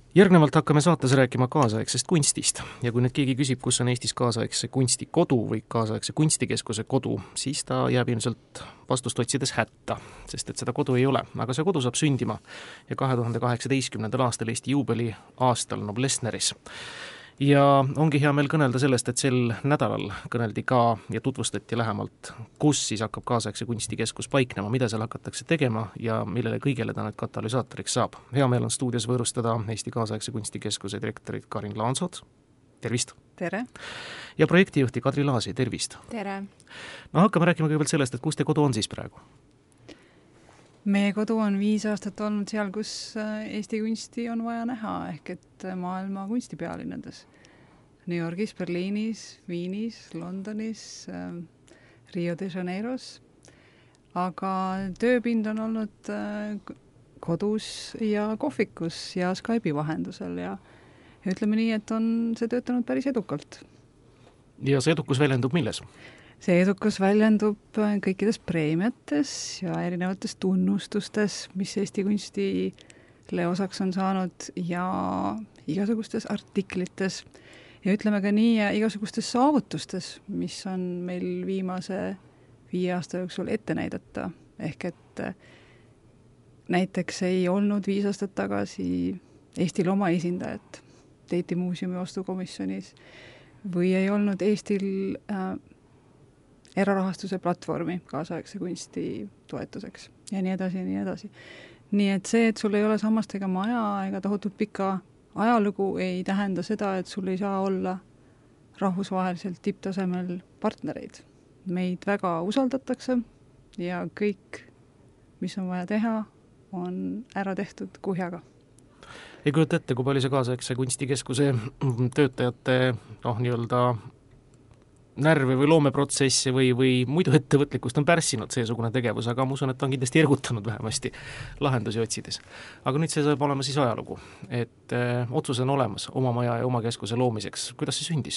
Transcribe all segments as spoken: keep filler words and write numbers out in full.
Järgnevalt hakkame saates rääkima kaasaegsest kunstist ja kui nüüd keegi küsib, kus on Eestis kaasaegse kunsti kodu või kaasaegse kunstikeskuse kodu, siis ta jääb ilmselt vastust otsides hätta, sest et seda kodu ei ole, aga see kodu saab sündima ja kahe tuhande kaheksateistkümnendal aastal Eesti juubeli aastal Noblessneris. Ja ongi hea meel kõnelda sellest, et sel nädalal kõneldi ka ja tutvustati lähemalt, kus siis hakkab kaasaegse kunstikeskus paiknema, mida seal hakatakse tegema ja millele kõigele ta nüüd katalüsaatoriks saab. Hea meel on stuudios võõrustada Eesti kaasaegse kunstikeskuse direktorit Karin Laansood. Tervist! Tere! Ja projektijuhti Kadri Laasi, tervist! Tere! No hakkame rääkima kõigepealt sellest, et kus te kodu on siis praegu? Meie kodu on viis aastat olnud seal, kus Eesti kunsti on vaja näha, ehk et maailma kunstipealinnades. New Yorgis, Berliinis, Viinis, Londonis, Rio de Janeiros. Aga tööpind on olnud kodus ja kohvikus ja Skype'i vahendusel ja ütleme nii, et on see töötanud päris edukalt. Ja see edukus väljendub milles? See edukus väljendub kõikides preemiates ja erinevates tunnustustes, mis Eesti kunstile osaks on saanud ja igasugustes artiklites ja ütleme ka nii igasugustes saavutustes, mis on meil viimase viie aasta jooksul ette näidata. Ehk et näiteks ei olnud viis aastat tagasi Eestil oma esindajat Teiti muuseumi ostukomisjonis või ei olnud Eestil äh, erarahastuse platvormi kaasaegse kunsti toetuseks ja nii edasi ja nii edasi. Nii et see, et sul ei ole sammastega maja ega tohutult pika ajalugu, ei tähenda seda, et sul ei saa olla rahvusvaheliselt tipptasemel partnereid. Meid väga usaldatakse ja kõik, mis on vaja teha, on ära tehtud kuhjaga. Ei kujuta ette, kui palju see kaasaegse kunstikeskuse töötajate noh, nii-öelda närve või loomeprotsessi või, või muidu ettevõtlikkust on pärssinud seesugune tegevus, aga ma usun, et ta on kindlasti ergutanud vähemasti lahendusi otsides. Aga nüüd see saab olema siis ajalugu, et öö, otsus on olemas oma maja ja oma keskuse loomiseks. Kuidas see sündis?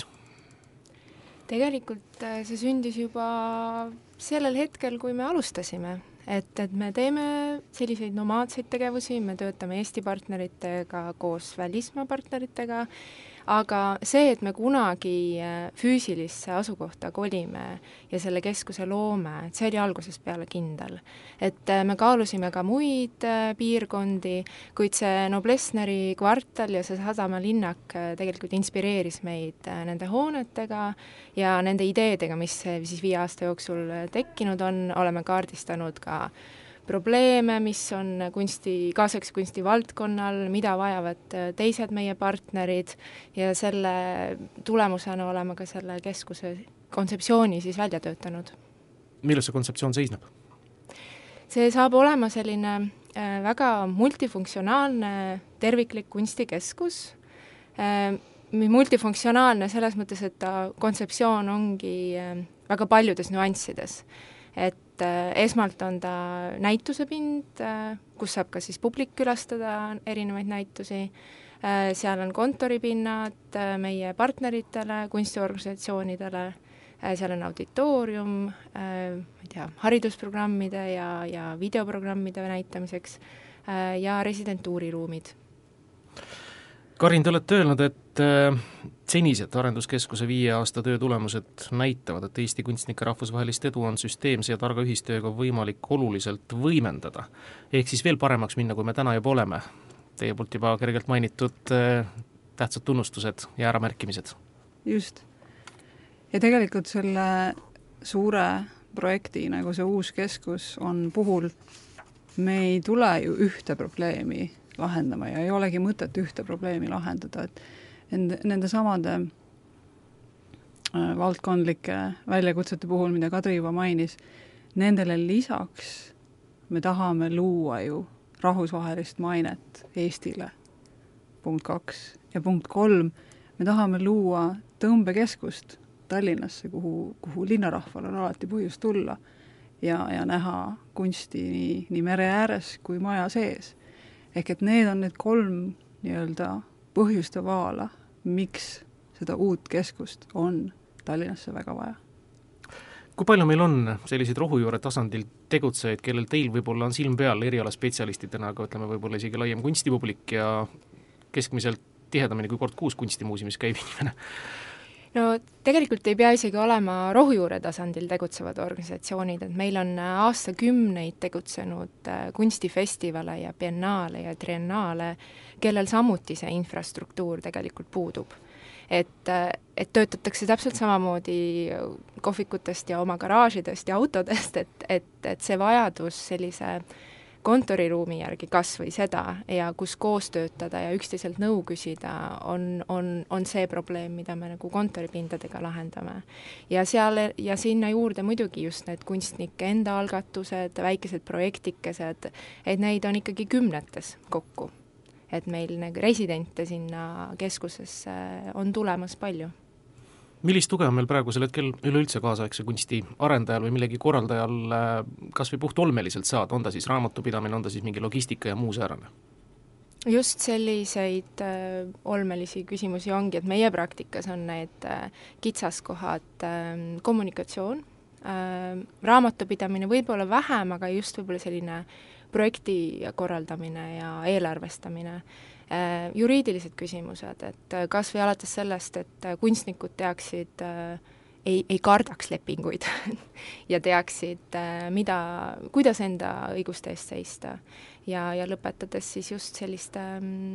Tegelikult see sündis juba sellel hetkel, kui me alustasime. Et, et me teeme selliseid nomaadseid tegevusi, me töötame Eesti partneritega koos välismaa partneritega, aga see, et me kunagi füüsilisse asukohta kolime ja selle keskuse loome, et see oli algusest peale kindel. Et me kaalusime ka muid piirkondi, kuid see Noblessneri kvartal ja see sadamalinnak tegelikult inspireeris meid nende hoonetega ja nende ideedega, mis siis viie aasta jooksul tekkinud on, oleme kaardistanud ka probleeme, mis on kunsti, kaasaegse kunsti valdkonnal, mida vajavad teised meie partnerid ja selle tulemusena oleme ka selle keskuse kontseptsiooni siis välja töötanud. Milles see kontseptsioon seisneb? See saab olema selline väga multifunktsionaalne terviklik kunstikeskus. Multifunktsionaalne selles mõttes, et ta kontseptsioon ongi väga paljudes nüanssides. Et esmalt on ta näitusepind, kus saab ka siis publik külastada erinevaid näitusi. Seal on kontoripinnad meie partneritele, kunstiorganisatsioonidele, seal on auditoorium, ma ei tea, haridusprogrammide ja, ja videoprogrammide näitamiseks ja residentuuriruumid. Karin, te olete öelnud, et senised arenduskeskuse viie aasta töö tulemused näitavad, et Eesti kunstnike rahvusvahelist edu on süsteemse ja targa ühistööga võimalik oluliselt võimendada. Ehk siis veel paremaks minna, kui me täna juba oleme. Teie poolt juba kergelt mainitud tähtsad tunnustused ja äramärkimised. Just. Ja tegelikult selle suure projekti, nagu see uus keskus on puhul, me ei tule ju ühte probleemi lahendama ja ei olegi mõtet ühte probleemi lahendada, et nende, nende samade äh, valdkondlike väljakutsete puhul, mida Kadri juba mainis, nendele lisaks me tahame luua ju rahvusvahelist mainet Eestile, punkt kaks, ja punkt kolm, me tahame luua tõmbekeskust Tallinnasse, kuhu, kuhu linnarahval on alati põhjus tulla ja, ja näha kunsti nii, nii mere ääres kui maja sees. Ehk et need on need kolm nii-öelda põhjuste vaala, miks seda uut keskust on Tallinnasse väga vaja. Kui palju meil on selliseid rohujuure tasandil tegutsejaid, kellel teil võib-olla on silm peal erialaspetsialistidena, aga ütleme võib-olla isegi laiem kunstipublik ja keskmiselt tihedamini kui kord kuus kunstimuuseumis käib inimene? No tegelikult ei pea isegi olema rohujuure tasandil tegutsevad organisatsioonid, et meil on aastakümneid tegutsenud kunstifestivale ja biennaale ja triennaale, kellel samuti see infrastruktuur tegelikult puudub. Et, et töötatakse täpselt samamoodi kohvikutest ja oma garaažidest ja autodest, et, et, et see vajadus sellise kontoriruumi järgi kas või seda ja kus koos töötada ja üksteiselt nõu küsida on, on, on see probleem, mida me nagu kontoripindadega lahendame. Ja seal ja sinna juurde muidugi just need kunstnike enda algatused, väikesed projektikesed, et neid on ikkagi kümnetes kokku. Et meil nagu residente sinna keskusesse on tulemas palju. Millist tuge on meil praegusel hetkel üleüldse kaasaegse kunsti arendajal või millegi korraldajal kas või puht olmeliselt saada, on ta siis raamatupidamine, on ta siis mingi logistika ja muu säärane? Just selliseid äh, olmelisi küsimusi ongi, et meie praktikas on need äh, kitsaskohad äh, kommunikatsioon, äh, raamatupidamine võib-olla vähem, aga just võib-olla selline projekti korraldamine ja eelarvestamine. Juriidilised küsimused, et kas või alates sellest, et kunstnikud teaksid, ei, ei kardaks lepinguid ja teaksid, mida, kuidas enda õiguste eest seista. Ja, ja lõpetades siis just selliste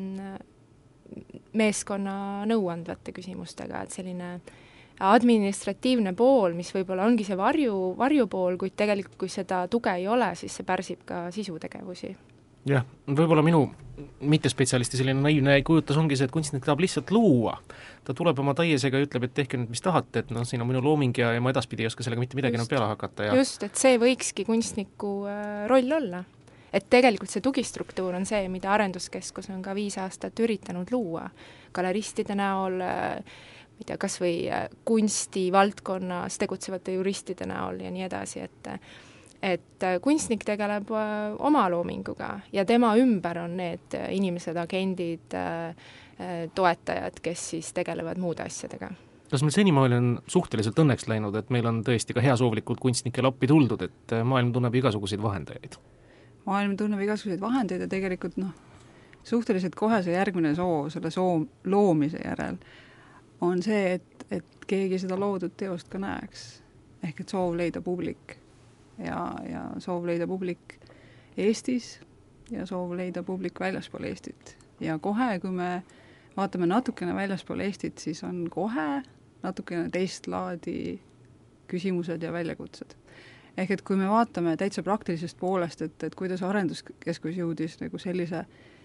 meeskonna nõuandvate küsimustega, et selline administratiivne pool, mis võib-olla ongi see varju, varjupool, kuid tegelikult kui seda tuge ei ole, siis see pärsib ka sisutegevusi. Jah, võib-olla minu mittespetsialisti selline naiivne kujutus ongi see, et kunstnik tahab lihtsalt luua. Ta tuleb oma taiesega ja ütleb, et tehke nüüd, mis tahate, et no siin on minu looming ja, ja ma edaspidi ei oska sellega mitte midagi enam peale hakata. Ja... Just, et see võikski kunstniku äh, roll olla. Et tegelikult see tugistruktuur on see, mida Arenduskeskus on ka viis aastat üritanud luua. Galeristide näol, äh, mida kas või äh, kunstivaldkonnas tegutsevate juristide näol ja nii edasi, et et kunstnik tegeleb oma loominguga ja tema ümber on need inimesed, agendid, toetajad, kes siis tegelevad muude asjadega. Kas meil senimaali on suhteliselt õnneks läinud, et meil on tõesti ka heasoovlikult kunstnikele appi tuldud, et maailm tunneb igasuguseid vahendajaid? Maailm tunneb igasuguseid vahendaid ja tegelikult noh, suhteliselt kohe see järgmine soov, selle soov loomise järel on see, et, et keegi seda loodud teost ka näeks. Ehk et soov leida publik. Ja, ja soov leida publik Eestis ja soov leida publik väljaspool Eestit. Ja kohe, kui me vaatame natukene väljaspool Eestit, siis on kohe natukene teist laadi küsimused ja väljakutsed. Ehk et kui me vaatame täitsa praktilisest poolest, et, et kuidas Arenduskeskus jõudis nagu sellise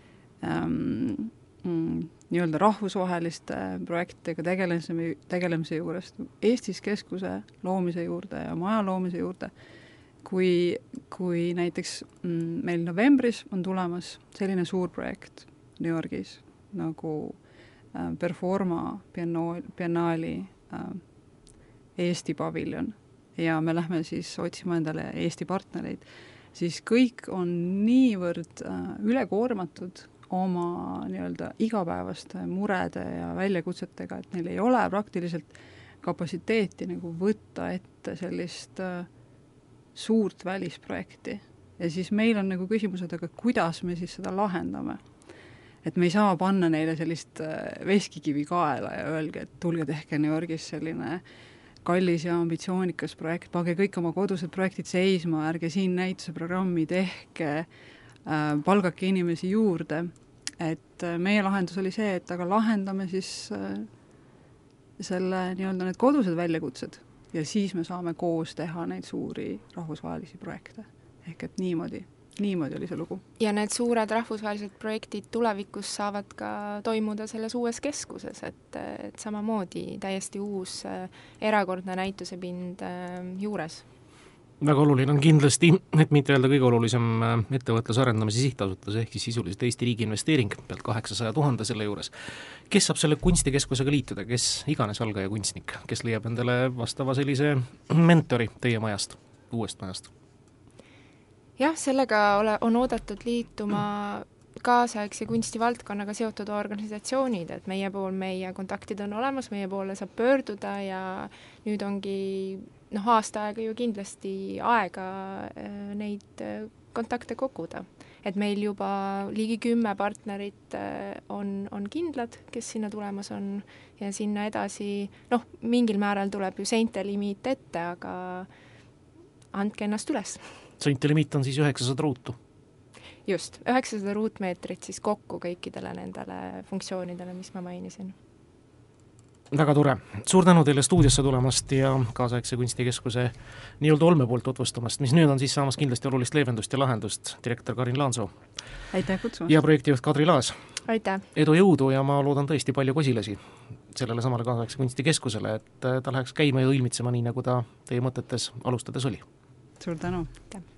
ähm, mm, nii-öelda rahvusvaheliste projektidega tegelemise, tegelemise juurest Eestis keskuse loomise juurde ja maja loomise juurde, kui, kui näiteks mm, meil novembris on tulemas selline suur projekt New Yorgis nagu äh, Performa biennaali, biennaali äh, Eesti paviljon ja me lähme siis otsima endale Eesti partnereid, siis kõik on niivõrd äh, ülekoormatud oma nii-öelda igapäevaste murede ja väljakutsetega, et neil ei ole praktiliselt kapatsiteeti nagu võtta ette sellist äh, suurt välisprojekti. Ja siis meil on nagu küsimused, aga kuidas me siis seda lahendame? Et me ei saa panna neile sellist veskikivi kaela ja öelge, et tulge tehke New Yorgis selline kallis ja ambitsioonikas projekt, pange kõik oma kodused projektid seisma, ärge siin näituse programmi tehke, palgake inimesi juurde. Et meie lahendus oli see, et aga lahendame siis selle nii-öelda need kodused väljakutsed ja siis me saame koos teha neid suuri rahvusvahelisi projekte. Ehk et niimoodi, niimoodi oli see lugu. Ja need suured rahvusvahelised projektid tulevikus saavad ka toimuda selles uues keskuses, et, et samamoodi täiesti uus erakordne näitusepind juures. Väga oluline on kindlasti, et mitte öelda kõige olulisem ettevõtluse arendamise sihtasutus, ehk siis sisuliselt Eesti riigi investeering, pealt kaheksasaja tuhande selle juures. Kes saab selle kunstikeskusega liituda, kes iganes algaja kunstnik, kes leiab endale vastava sellise mentori teie majast, uuest majast? Jah, sellega ole, on oodatud liituma kaasaegse kunstivaldkonnaga seotud organisatsioonid, et meie pool, meie kontaktid on olemas, meie poole saab pöörduda ja nüüd ongi noh, aasta aega ju kindlasti aega neid kontakte koguda. et meil juba ligi kümme partnerit on, on kindlad, kes sinna tulemas on ja sinna edasi, noh, mingil määral tuleb ju seinte limiit ette, aga andke ennast üles. Seinte limiit on siis üheksasada ruutu? Just, üheksasada ruutmeetrit siis kokku kõikidele nendele funktsioonidele, mis ma mainisin. Väga tore. Suur tänu teile stuudiosse tulemast ja kaasaegse kunstikeskuse nii-öelda olme poolt tutvustamast, mis nüüd on siis saamas kindlasti olulist leevendust ja lahendust. Direktor Karin Laansoo. Aitäh kutsumast. Ja projektijuht Kadri Laas. Aitäh. Edu jõudu ja ma loodan tõesti palju kosilasi sellele samale kaasaegse kunstikeskusele, et ta läheks käima ja õilmitsema nii, nagu ta teie mõtetes alustades oli. Suur tänu. Aitäh.